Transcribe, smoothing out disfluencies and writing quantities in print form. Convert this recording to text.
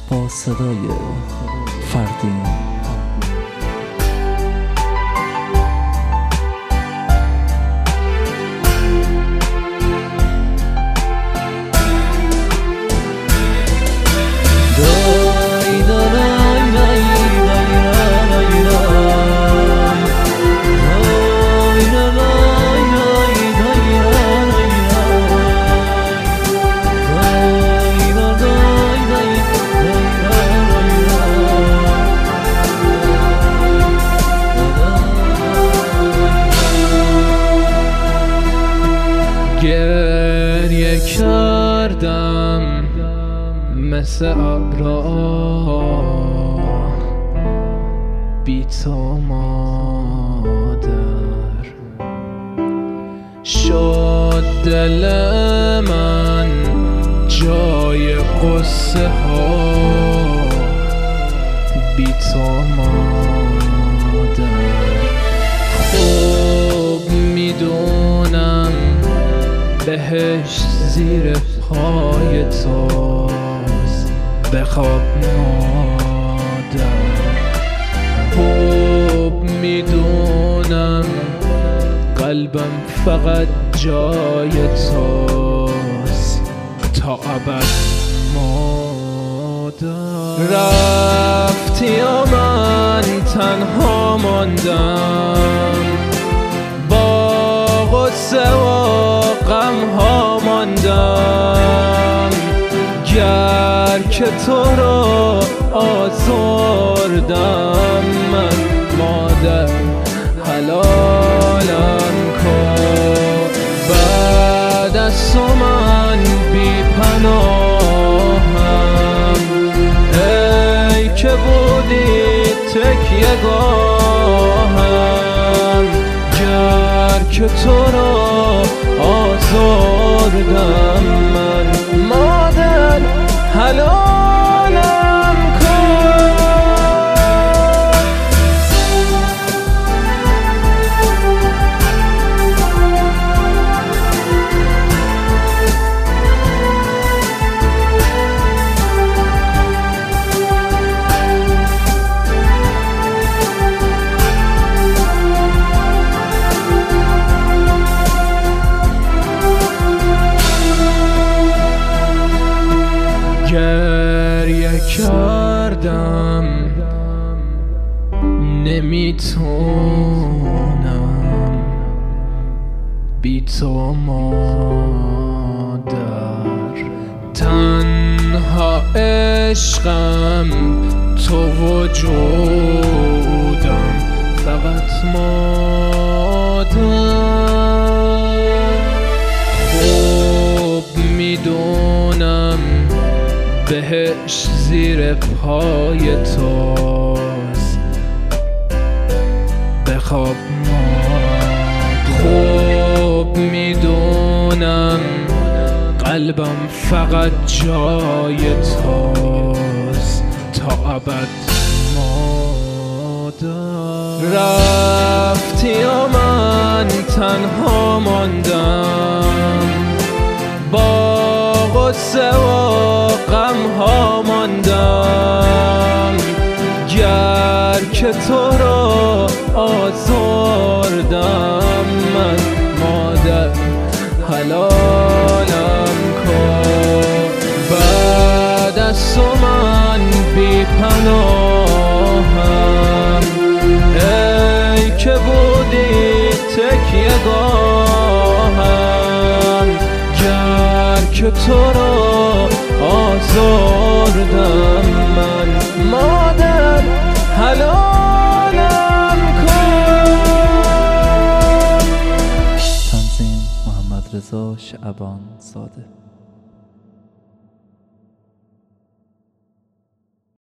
با صدای فردین. گریه کردم مثل ابرها بی تو مادر، شد دل من جای قصه ها بی تو مادر. خوب میدونم بهشت زیر پای توست، بخواب مادر. خوب میدونم قلبم فقط جای توست تا ابد مادر. رفتی و من تنها ماندم، با غصه و غم ها ماندم. گر که تو رو آزردم من مادر، حلالم کن. بعد از تو من بی پناهم، ای که بودی تکیه گاهم. گر که تو را آزردم من مادر، حلالم کن. گریه کردم نمیتونم بی تو مادر. تنها عشقم تو وجودم فقط مادر. خوب میدونم بهشت زیر پای توست، بخواب مادر. خوب میدونم قلبم فقط جای توست تا ابد مادر. رفتی و من تنها ماندم، با غصه و غم ها ماندم. گر که تو را آزردم من مادر، حلالم کن. بعد از تو من بی پناهم، ای که بودی تکیه گاهم. گر که تو را آزردم من مادر، حلالم کن. تنظیم محمد رضا شعبان زاده.